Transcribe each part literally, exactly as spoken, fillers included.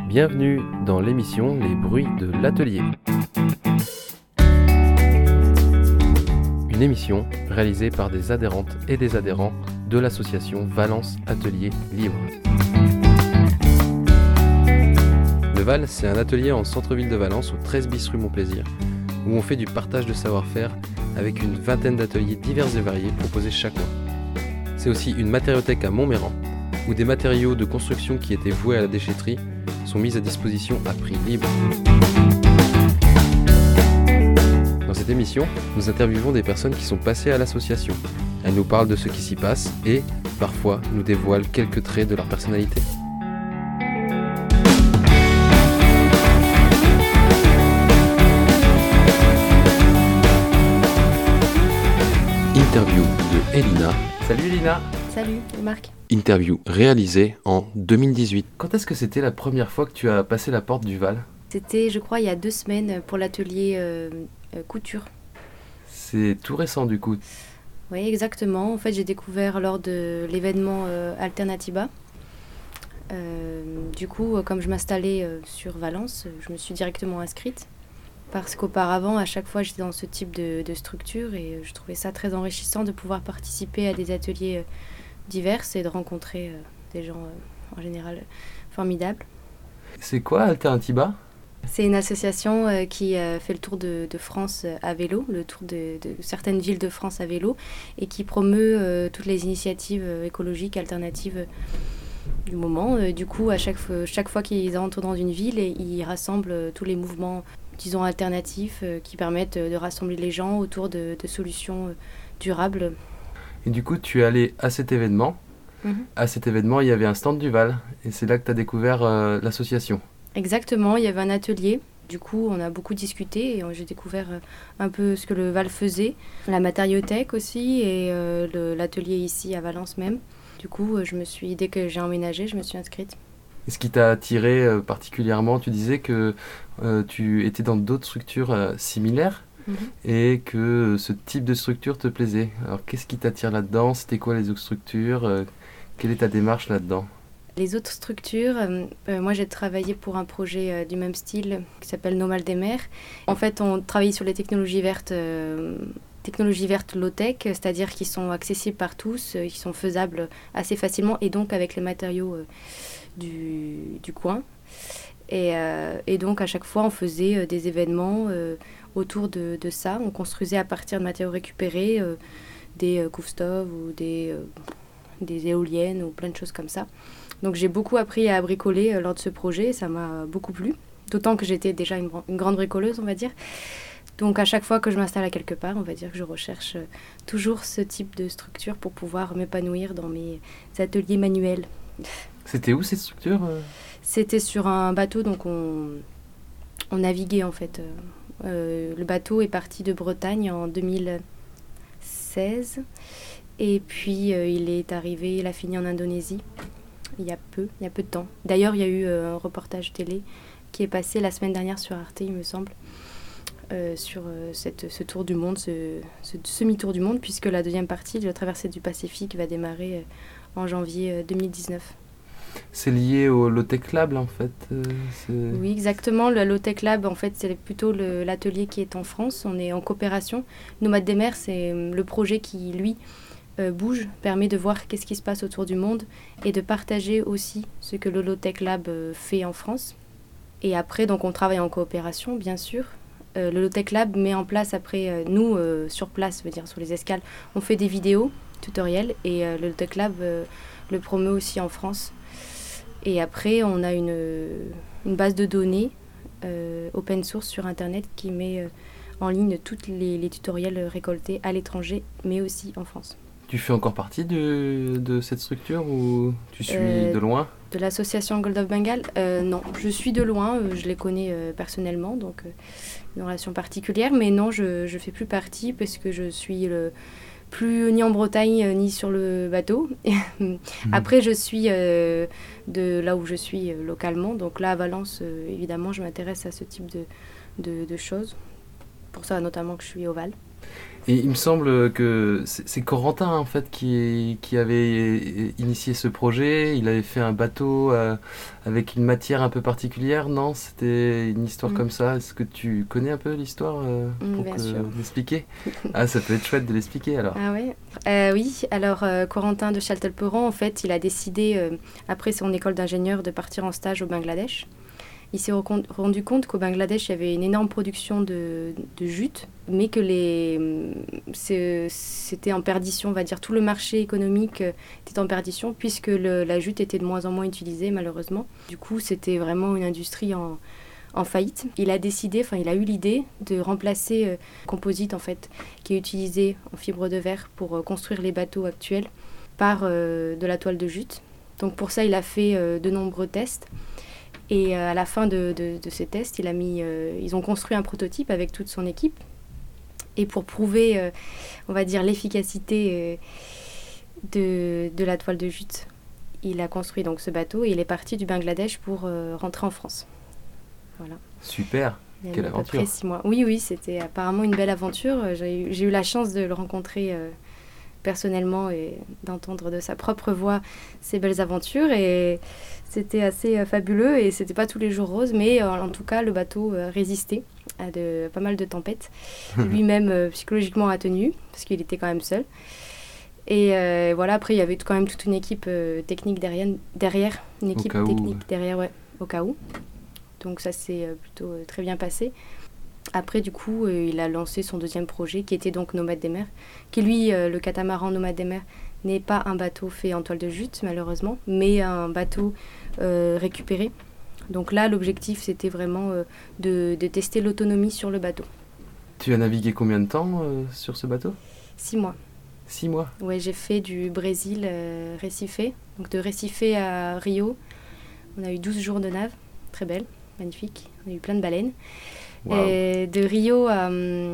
Bienvenue dans l'émission Les bruits de l'atelier. Une émission réalisée par des adhérentes et des adhérents de l'association Valence Atelier Libre. Le Val, c'est un atelier en centre-ville de Valence, au treize bis rue Montplaisir, où on fait du partage de savoir-faire avec une vingtaine d'ateliers divers et variés proposés chaque mois. C'est aussi une matériothèque à Montméran, où des matériaux de construction qui étaient voués à la déchetterie sont mis à disposition à prix libre. Dans cette émission, nous interviewons des personnes qui sont passées à l'association. Elles nous parlent de ce qui s'y passe et, parfois, nous dévoilent quelques traits de leur personnalité. Interview de Elina. Salut Elina. Salut Marc. Interview réalisée en deux mille dix-huit. Quand est-ce que c'était la première fois que tu as passé la porte du Val ? C'était, je crois, il y a deux semaines pour l'atelier euh, euh, couture. C'est tout récent du coup. Oui, exactement. En fait, j'ai découvert lors de l'événement euh, Alternatiba. Euh, du coup, comme je m'installais euh, sur Valence, je me suis directement inscrite. Parce qu'auparavant, à chaque fois, j'étais dans ce type de, de structure et je trouvais ça très enrichissant de pouvoir participer à des ateliers euh, divers et de rencontrer euh, des gens euh, en général euh, formidables. C'est quoi Alternatiba ? C'est une association euh, qui euh, fait le tour de, de France à vélo, le tour de, de certaines villes de France à vélo et qui promeut euh, toutes les initiatives euh, écologiques alternatives euh, du moment. Euh, du coup, à chaque, chaque fois qu'ils entrent dans une ville, et ils rassemblent euh, tous les mouvements disons alternatifs euh, qui permettent euh, de rassembler les gens autour de, de solutions euh, durables. Et du coup, tu es allé à cet événement. Mm-hmm. À cet événement, il y avait un stand du Val. Et c'est là que tu as découvert euh, l'association. Exactement, il y avait un atelier. Du coup, on a beaucoup discuté et j'ai découvert euh, un peu ce que le Val faisait. La matériothèque aussi et euh, le, l'atelier ici à Valence même. Du coup, euh, je me suis, dès que j'ai emménagé, je me suis inscrite. Et ce qui t'a attiré euh, particulièrement, tu disais que euh, tu étais dans d'autres structures euh, similaires mmh. et que euh, ce type de structure te plaisait. Alors qu'est-ce qui t'attire là-dedans ? C'était quoi les autres structures ? euh, Quelle est ta démarche là-dedans ? Les autres structures, euh, euh, moi j'ai travaillé pour un projet euh, du même style qui s'appelle Nos Mal des Mers. En fait, on travaille sur les technologies vertes, euh, technologies vertes low-tech, c'est-à-dire qui sont accessibles par tous, euh, qui sont faisables assez facilement et donc avec les matériaux euh, Du, du coin. Et, euh, et donc, à chaque fois, on faisait euh, des événements euh, autour de, de ça. On construisait à partir de matériaux récupérés euh, des euh, couves-stoves ou des, euh, des éoliennes ou plein de choses comme ça. Donc, j'ai beaucoup appris à bricoler euh, lors de ce projet. Ça m'a beaucoup plu. D'autant que j'étais déjà une, une grande bricoleuse, on va dire. Donc, à chaque fois que je m'installe à quelque part, on va dire que je recherche euh, toujours ce type de structure pour pouvoir m'épanouir dans mes ateliers manuels. C'était où cette structure ? C'était sur un bateau, donc on, on naviguait en fait. Euh, le bateau est parti de Bretagne en deux mille seize et puis euh, il est arrivé, il a fini en Indonésie il y a peu, il y a peu de temps. D'ailleurs, il y a eu euh, un reportage télé qui est passé la semaine dernière sur Arte, il me semble, euh, sur euh, cette, ce tour du monde, ce, ce semi-tour du monde, puisque la deuxième partie de la traversée du Pacifique va démarrer euh, en janvier euh, deux mille dix-neuf. C'est lié au Low-Tech Lab, en fait euh, c'est... Oui, exactement. Le Low-Tech Lab, en fait, c'est plutôt le, l'atelier qui est en France. On est en coopération. Nomades des mers, c'est le projet qui, lui, euh, bouge, permet de voir qu'est-ce qui se passe autour du monde et de partager aussi ce que le Low-Tech Lab euh, fait en France. Et après, donc, on travaille en coopération, bien sûr. Euh, le Low-Tech Lab met en place, après, euh, nous, euh, sur place, veut dire sur les escales, on fait des vidéos tutoriels et euh, le Low-Tech Lab euh, le promeut aussi en France. Et après, on a une, une base de données euh, open source sur Internet qui met euh, en ligne tous les, les tutoriels récoltés à l'étranger, mais aussi en France. Tu fais encore partie de, de cette structure ou tu suis euh, de loin ? De l'association Gold of Bengal euh, Non, je suis de loin, euh, je les connais euh, personnellement, donc euh, une relation particulière, mais non, je ne fais plus partie parce que je suis le... plus ni en Bretagne euh, ni sur le bateau. mmh. Après, je suis euh, de là où je suis euh, localement. Donc là, à Valence, euh, évidemment, je m'intéresse à ce type de, de, de choses. Pour ça, notamment, que je suis au Val. Et il me semble que c'est, c'est Corentin en fait qui, qui avait initié ce projet. Il avait fait un bateau euh, avec une matière un peu particulière, non? C'était une histoire mmh. comme ça. Est-ce que tu connais un peu l'histoire euh, pour mmh, que, l'expliquer? Ah, ça peut être chouette de l'expliquer alors. Ah ouais. Euh, oui, alors euh, Corentin de Châtelperron, en fait, il a décidé, euh, après son école d'ingénieur, de partir en stage au Bangladesh. Il s'est rendu compte qu'au Bangladesh, il y avait une énorme production de, de jute, mais que les, c'était en perdition, on va dire. Tout le marché économique était en perdition, puisque le, la jute était de moins en moins utilisée, malheureusement. Du coup, c'était vraiment une industrie en, en faillite. Il a décidé, enfin, il a eu l'idée de remplacer euh, le composite, en fait, qui est utilisé en fibre de verre pour euh, construire les bateaux actuels, par euh, de la toile de jute. Donc pour ça, il a fait euh, de nombreux tests. Et à la fin de, de, de ces tests, il a mis, euh, ils ont construit un prototype avec toute son équipe. Et pour prouver, euh, on va dire, l'efficacité euh, de, de la toile de jute, il a construit donc ce bateau et il est parti du Bangladesh pour euh, rentrer en France. Voilà. Super, il quelle a aventure. À peu près six mois. Oui, oui, c'était apparemment une belle aventure. J'ai eu, j'ai eu la chance de le rencontrer euh, personnellement et d'entendre de sa propre voix ces belles aventures. Et c'était assez euh, fabuleux et c'était pas tous les jours rose, mais euh, en tout cas, le bateau euh, résistait à de, pas mal de tempêtes. Lui-même, euh, psychologiquement, a tenu, parce qu'il était quand même seul. Et euh, voilà, après, il y avait quand même toute une équipe euh, technique derrière, derrière, une équipe technique où. derrière, ouais, au cas où. Donc ça s'est euh, plutôt euh, très bien passé. Après, du coup, euh, il a lancé son deuxième projet, qui était donc Nomade des mers, qui lui, euh, le catamaran Nomade des mers, n'est pas un bateau fait en toile de jute, malheureusement, mais un bateau euh, récupéré. Donc là, l'objectif, c'était vraiment euh, de, de tester l'autonomie sur le bateau. Tu as navigué combien de temps euh, sur ce bateau? Six mois. Six mois? Ouais, j'ai fait du Brésil, euh, Recife. Donc de Recife à Rio, on a eu douze jours de nave, très belle, magnifique. On a eu plein de baleines. Wow. Et de Rio à,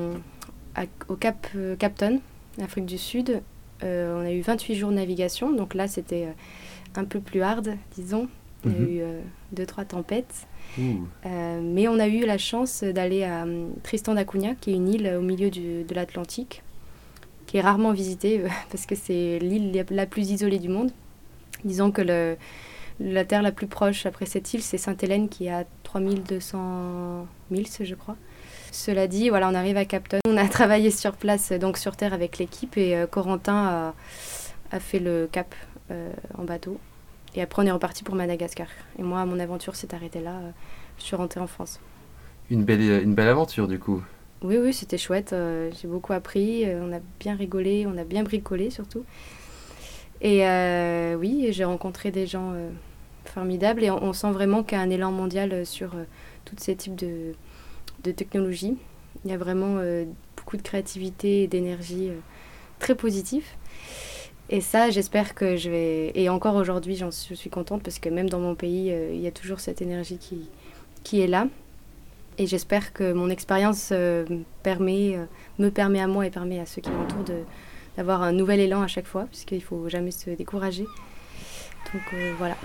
à, au Cap euh, Capton, Afrique du Sud, euh, on a eu vingt-huit jours de navigation. Donc là, c'était euh, un peu plus hard, disons. On mm-hmm. a eu euh, deux, trois tempêtes. Euh, mais on a eu la chance d'aller à euh, Tristan da Cunha, qui est une île au milieu du, de l'Atlantique, qui est rarement visitée euh, parce que c'est l'île la plus isolée du monde. Disons que le, la terre la plus proche après cette île, c'est Sainte-Hélène, qui est à trois mille deux cents milles, je crois. Cela dit, voilà, on arrive à Capton. On a travaillé sur place, donc sur terre avec l'équipe, et euh, Corentin a, a fait le cap euh, en bateau. Et après, on est reparti pour Madagascar. Et moi, mon aventure s'est arrêtée là. Euh, je suis rentrée en France. Une belle, une belle aventure, du coup. Oui, oui, c'était chouette. Euh, j'ai beaucoup appris. Euh, on a bien rigolé. On a bien bricolé, surtout. Et euh, oui, j'ai rencontré des gens euh, formidables. Et on, on sent vraiment qu'il y a un élan mondial sur euh, tous ces types de, de technologies. Il y a vraiment euh, beaucoup de créativité et d'énergie euh, très positive. Et ça, j'espère que je vais... Et encore aujourd'hui, j'en suis, je suis contente parce que même dans mon pays, euh, il y a toujours cette énergie qui, qui est là. Et j'espère que mon expérience euh, permet, euh, me permet à moi et permet à ceux qui m'entourent de, d'avoir un nouvel élan à chaque fois, puisqu'il ne faut jamais se décourager. Donc euh, voilà.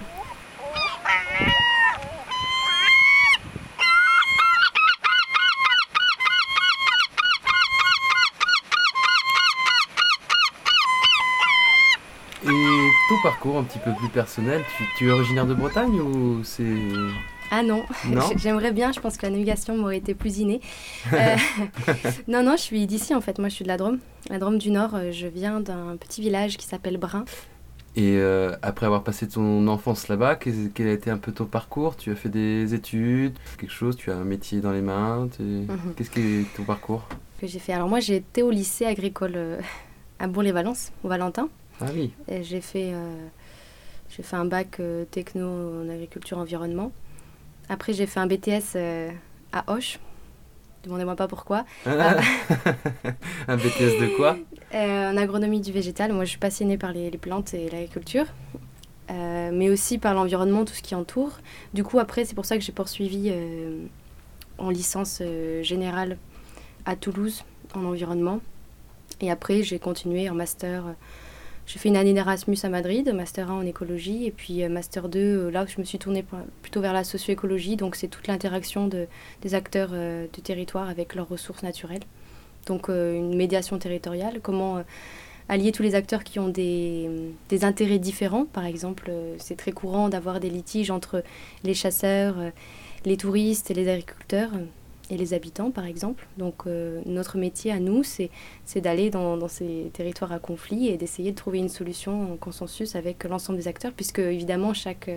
Et ton parcours un petit peu plus personnel, tu, tu es originaire de Bretagne ou c'est... Ah non, non j'aimerais bien, je pense que la navigation m'aurait été plus innée. Euh, non, non, je suis d'ici en fait, moi je suis de la Drôme, la Drôme du Nord, je viens d'un petit village qui s'appelle Brin. Et euh, après avoir passé ton enfance là-bas, quel, quel a été un peu ton parcours? Tu as fait des études, quelque chose, tu as un métier dans les mains, mm-hmm. Qu'est-ce qui est ton parcours? Que j'ai fait. Alors moi j'ai été au lycée agricole euh, à Bourg-les-Valences, au Valentin. Ah oui. Et j'ai fait, euh, j'ai fait un bac euh, techno en agriculture environnement. Après, j'ai fait un B T S euh, à Auch. Demandez-moi pas pourquoi. Ah. Un B T S de quoi? euh, En agronomie du végétal. Moi, je suis passionnée par les, les plantes et l'agriculture. Euh, mais aussi par l'environnement, tout ce qui entoure. Du coup, après, c'est pour ça que j'ai poursuivi euh, en licence euh, générale à Toulouse, en environnement. Et après, j'ai continué en master... Euh, J'ai fait une année d'Erasmus à Madrid, master un en écologie, et puis master deux, là où je me suis tournée plutôt vers la socio-écologie, donc c'est toute l'interaction de, des acteurs euh, du territoire avec leurs ressources naturelles. Donc euh, une médiation territoriale, comment euh, allier tous les acteurs qui ont des, des intérêts différents. Par exemple, euh, c'est très courant d'avoir des litiges entre les chasseurs, euh, les touristes et les agriculteurs euh, et les habitants, par exemple. Donc euh, notre métier à nous, c'est, c'est d'aller dans, dans ces territoires à conflit et d'essayer de trouver une solution en consensus avec l'ensemble des acteurs, puisque évidemment chaque,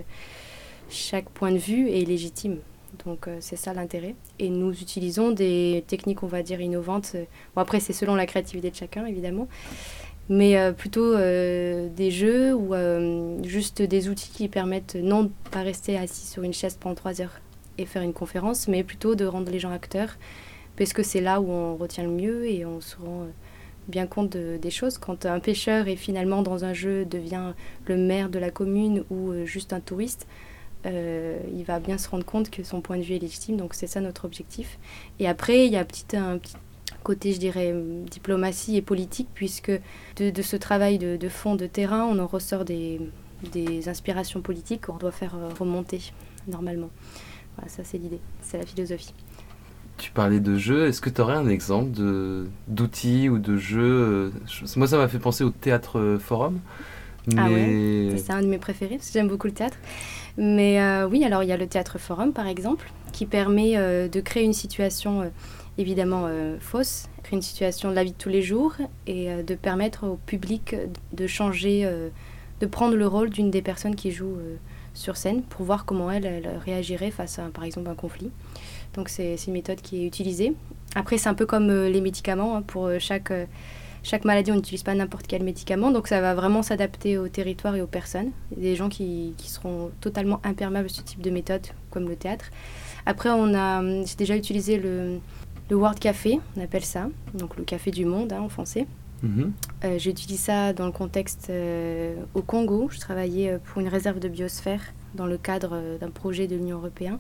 chaque point de vue est légitime. Donc euh, c'est ça l'intérêt. Et nous utilisons des techniques, on va dire, innovantes. Bon, après, c'est selon la créativité de chacun, évidemment. Mais euh, plutôt euh, des jeux ou euh, juste des outils qui permettent non pas rester assis sur une chaise pendant trois heures et faire une conférence, mais plutôt de rendre les gens acteurs, parce que c'est là où on retient le mieux et on se rend bien compte de, des choses. Quand un pêcheur est finalement dans un jeu devient le maire de la commune ou euh, juste un touriste, euh, il va bien se rendre compte que son point de vue est légitime, donc c'est ça notre objectif. Et après, il y a un petit, un petit côté, je dirais, diplomatie et politique, puisque de, de ce travail de, de fond, de terrain, on en ressort des, des inspirations politiques qu'on doit faire remonter normalement. Voilà, ça c'est l'idée, c'est la philosophie. Tu parlais de jeux, est-ce que tu aurais un exemple de, d'outils ou de jeux? Moi ça m'a fait penser au théâtre forum. Mais... Ah ouais, c'est un de mes préférés, parce que j'aime beaucoup le théâtre. Mais euh, oui, alors il y a le théâtre forum par exemple, qui permet euh, de créer une situation euh, évidemment euh, fausse, créer une situation de la vie de tous les jours et euh, de permettre au public de changer, euh, de prendre le rôle d'une des personnes qui jouent euh, sur scène pour voir comment elle, elle réagirait face à par exemple un conflit. Donc c'est, c'est une méthode qui est utilisée. Après c'est un peu comme euh, les médicaments, hein, pour euh, chaque, euh, chaque maladie on n'utilise pas n'importe quel médicament, donc ça va vraiment s'adapter au territoire et aux personnes. Il y a des gens qui, qui seront totalement imperméables à ce type de méthode, comme le théâtre. Après on a, j'ai déjà utilisé le, le World Café, on appelle ça, donc le café du monde, hein, en français. Mm-hmm. Euh, j'utilise ça dans le contexte euh, au Congo. Je travaillais pour une réserve de biosphère dans le cadre euh, d'un projet de l'Union européenne.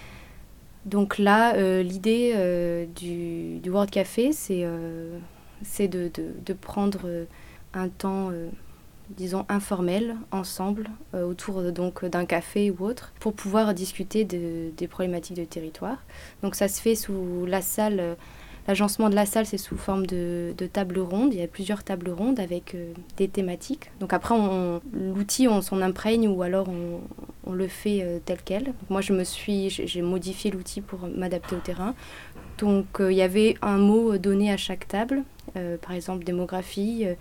Donc là, euh, l'idée euh, du, du World Café, c'est, euh, c'est de, de, de prendre euh, un temps, euh, disons, informel, ensemble, euh, autour euh, donc, d'un café ou autre, pour pouvoir discuter de, des problématiques de territoire. Donc ça se fait sous la salle. Euh, L'agencement de la salle, c'est sous forme de, de tables rondes. Il y a plusieurs tables rondes avec euh, des thématiques. Donc après, on, l'outil, on s'en imprègne ou alors on, on le fait euh, tel quel. Donc moi, je me suis, j'ai modifié l'outil pour m'adapter au terrain. Donc euh, il y avait un mot donné à chaque table, euh, par exemple démographie, euh,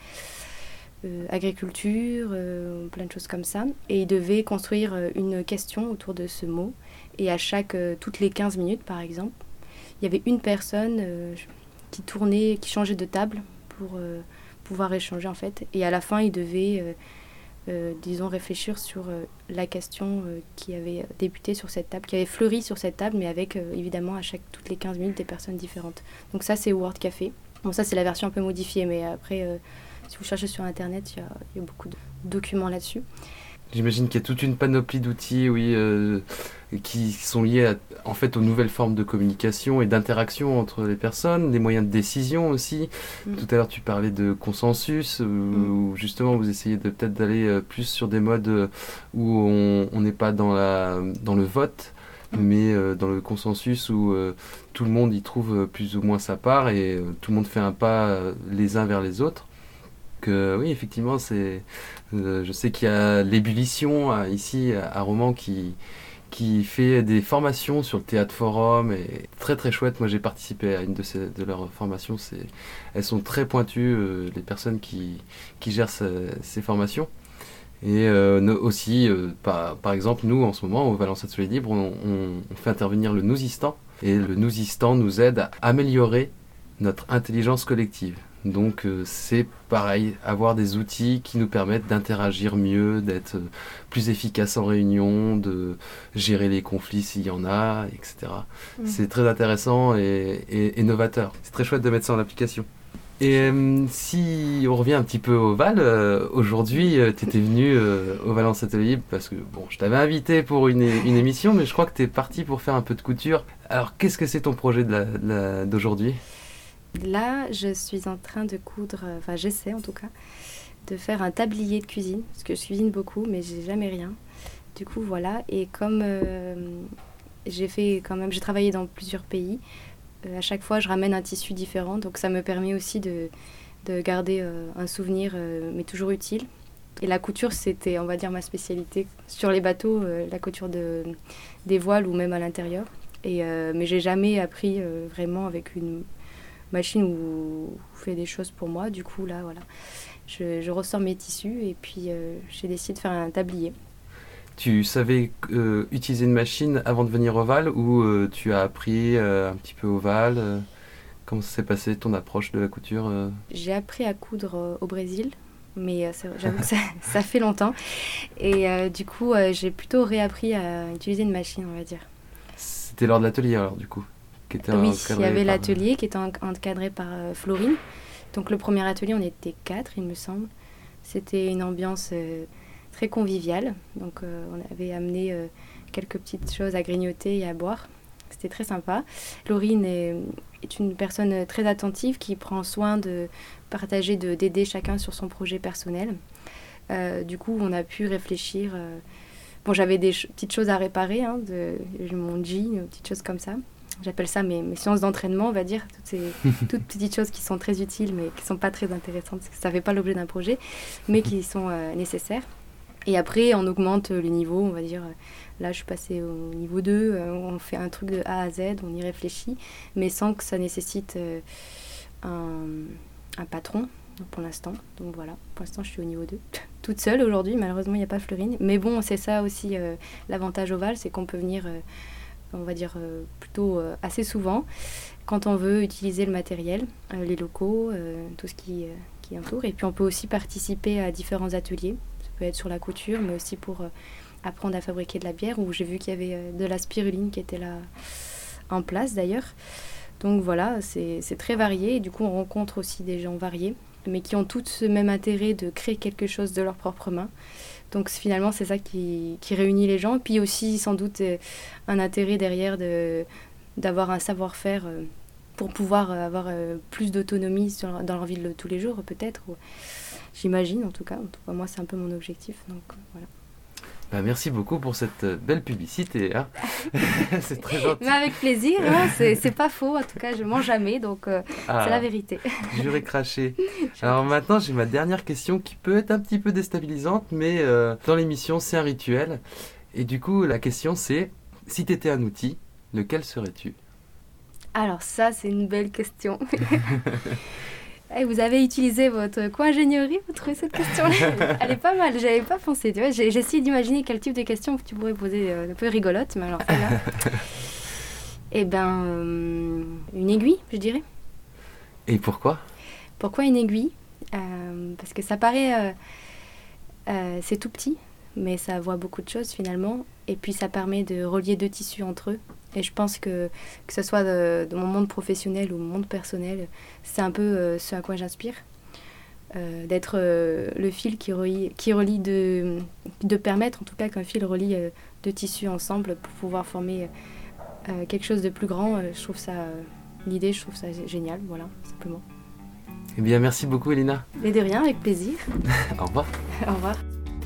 euh, agriculture, euh, plein de choses comme ça. Et ils devaient construire une question autour de ce mot. Et à chaque, euh, toutes les quinze minutes, par exemple, il y avait une personne euh, qui tournait, qui changeait de table pour euh, pouvoir échanger en fait. Et à la fin, ils devaient, euh, euh, disons, réfléchir sur euh, la question euh, qui avait débuté sur cette table, qui avait fleuri sur cette table, mais avec euh, évidemment à chaque toutes les quinze minutes des personnes différentes. Donc ça, c'est World Café. Bon, ça, c'est la version un peu modifiée, mais après, euh, si vous cherchez sur Internet, il y a, y a beaucoup de documents là-dessus. J'imagine qu'il y a toute une panoplie d'outils, oui, euh, qui sont liés à, en fait aux nouvelles formes de communication et d'interaction entre les personnes, les moyens de décision aussi. Mmh. Tout à l'heure, tu parlais de consensus, euh, mmh. où justement vous essayez de, peut-être d'aller plus sur des modes où on n'est pas dans, la, dans le vote, mmh. mais euh, dans le consensus où euh, tout le monde y trouve plus ou moins sa part et euh, tout le monde fait un pas euh, les uns vers les autres. Que, oui, effectivement, c'est, euh, je sais qu'il y a l'ébullition euh, ici à Romans qui, qui fait des formations sur le théâtre forum et très très chouette. Moi j'ai participé à une de, ces, de leurs formations, c'est, elles sont très pointues, euh, les personnes qui, qui gèrent ce, ces formations. Et euh, aussi, euh, par, par exemple, nous en ce moment au Valence Atelier Libre, on, on, on fait intervenir le Nouzistan et le Nouzistan nous aide à améliorer notre intelligence collective. Donc euh, c'est pareil, avoir des outils qui nous permettent d'interagir mieux, d'être plus efficace en réunion, de gérer les conflits s'il y en a, et cetera. Mmh. C'est très intéressant et, et, et novateur. C'est très chouette de mettre ça en application. Et euh, si on revient un petit peu au Val, euh, aujourd'hui euh, tu étais venu euh, au Valence Atelier parce que bon, je t'avais invité pour une, une émission, mais je crois que tu es parti pour faire un peu de couture. Alors qu'est-ce que c'est ton projet de la, de la, d'aujourd'hui ? Là, je suis en train de coudre, enfin j'essaie en tout cas, de faire un tablier de cuisine, parce que je cuisine beaucoup, mais j'ai jamais rien. Du coup, voilà. Et comme euh, j'ai fait quand même, j'ai travaillé dans plusieurs pays, Euh, à chaque fois, je ramène un tissu différent, donc ça me permet aussi de, de garder euh, un souvenir, euh, mais toujours utile. Et la couture, c'était, on va dire, ma spécialité. Sur les bateaux, euh, la couture de, des voiles ou même à l'intérieur. Et, euh, mais j'ai jamais appris euh, vraiment avec une machine où on fait des choses pour moi. Du coup, là, voilà, je, je ressors mes tissus et puis euh, j'ai décidé de faire un tablier. Tu savais euh, utiliser une machine avant de venir au Val ou euh, tu as appris euh, un petit peu au Val euh, Comment ça s'est passé ton approche de la couture euh J'ai appris à coudre euh, au Brésil, mais euh, ça, j'avoue que ça, ça fait longtemps. Et euh, du coup, euh, j'ai plutôt réappris à utiliser une machine, on va dire. C'était lors de l'atelier alors du coup qui était Oui, il y avait par... l'atelier qui était en- encadré par euh, Florine. Donc le premier atelier, on était quatre, il me semble. C'était une ambiance euh, très conviviale. Donc euh, on avait amené euh, quelques petites choses à grignoter et à boire. C'était très sympa. Florine est, est une personne très attentive qui prend soin de partager, de, d'aider chacun sur son projet personnel. Euh, du coup, on a pu réfléchir. Euh, bon, j'avais des ch- petites choses à réparer, hein, de, de mon jean, euh, petites choses comme ça. J'appelle ça mes, mes séances d'entraînement, on va dire. Toutes ces toutes petites choses qui sont très utiles, mais qui ne sont pas très intéressantes, parce que ça ne fait pas l'objet d'un projet, mais qui sont euh, nécessaires. Et après, on augmente les niveaux, on va dire. Là, je suis passée au niveau deux, euh, on fait un truc de A à Z, on y réfléchit, mais sans que ça nécessite euh, un, un patron, donc pour l'instant. Donc voilà, pour l'instant, je suis au niveau deux. Toute seule aujourd'hui, malheureusement, il n'y a pas Florine. Mais bon, c'est ça aussi euh, l'avantage au Val, c'est qu'on peut venir, euh, on va dire, euh, plutôt euh, assez souvent, quand on veut utiliser le matériel, euh, les locaux, euh, tout ce qui, euh, qui entoure. Et puis, on peut aussi participer à différents ateliers. Ça peut être sur la couture, mais aussi pour... Euh, apprendre à fabriquer de la bière, où j'ai vu qu'il y avait euh, de la spiruline qui était là en place d'ailleurs. Donc voilà, c'est, c'est très varié et du coup on rencontre aussi des gens variés, mais qui ont tous ce même intérêt de créer quelque chose de leurs propres mains. Donc finalement c'est ça qui, qui réunit les gens, puis aussi sans doute euh, un intérêt derrière de, d'avoir un savoir-faire euh, pour pouvoir euh, avoir euh, plus d'autonomie sur, dans leur vie de tous les jours peut-être, ou, j'imagine en tout cas. En tout cas moi c'est un peu mon objectif, donc voilà. Bah, merci beaucoup pour cette belle publicité. Hein. C'est très gentil. Mais avec plaisir, hein, c'est, c'est pas faux. En tout cas, je mens jamais, donc euh, ah, c'est la vérité. J'aurais craché. Alors maintenant, j'ai ma dernière question qui peut être un petit peu déstabilisante, mais euh, dans l'émission, c'est un rituel. Et du coup, la question c'est, si tu étais un outil, lequel serais-tu ? Alors ça, c'est une belle question. Hey, vous avez utilisé votre co-ingénierie pour trouver cette question-là. Elle est pas mal, j'avais pas pensé. Tu vois, j'ai, j'ai essayé d'imaginer quel type de questions que tu pourrais poser, euh, un peu rigolote, mais alors celle-là... Eh ben, euh, une aiguille, je dirais. Et pourquoi ? Pourquoi une aiguille ? euh, Parce que ça paraît... Euh, euh, c'est tout petit, mais ça voit beaucoup de choses finalement. Et puis ça permet de relier deux tissus entre eux. Et je pense que, que ce soit de, de mon monde professionnel ou mon monde personnel, c'est un peu euh, ce à quoi j'inspire. Euh, d'être euh, le fil qui relie, qui relie de, de permettre en tout cas qu'un fil relie euh, deux tissus ensemble pour pouvoir former euh, quelque chose de plus grand. Euh, je trouve ça, euh, l'idée, je trouve ça génial, voilà, simplement. Eh bien, merci beaucoup, Elina. Mais de rien, avec plaisir. Au revoir. Au revoir.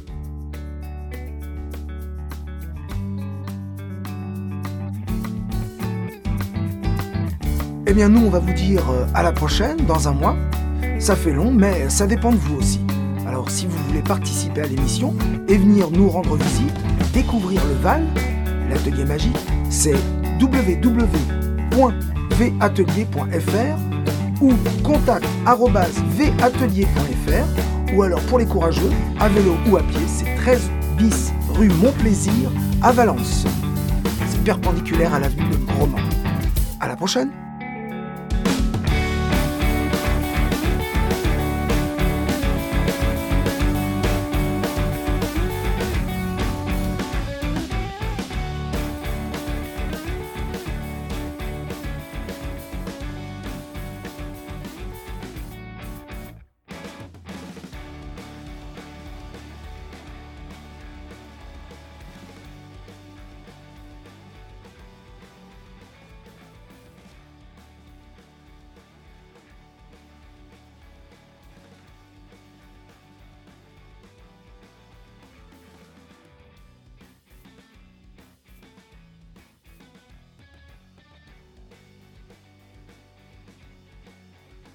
Eh bien nous on va vous dire à la prochaine, dans un mois. Ça fait long, mais ça dépend de vous aussi. Alors si vous voulez participer à l'émission et venir nous rendre visite, découvrir le Val, l'atelier magique, c'est w w w point v atelier point f r ou contact arobase v atelier point f r, ou alors pour les courageux, à vélo ou à pied, c'est treize bis rue Montplaisir à Valence. C'est perpendiculaire à l'avenue de Roman. À la prochaine!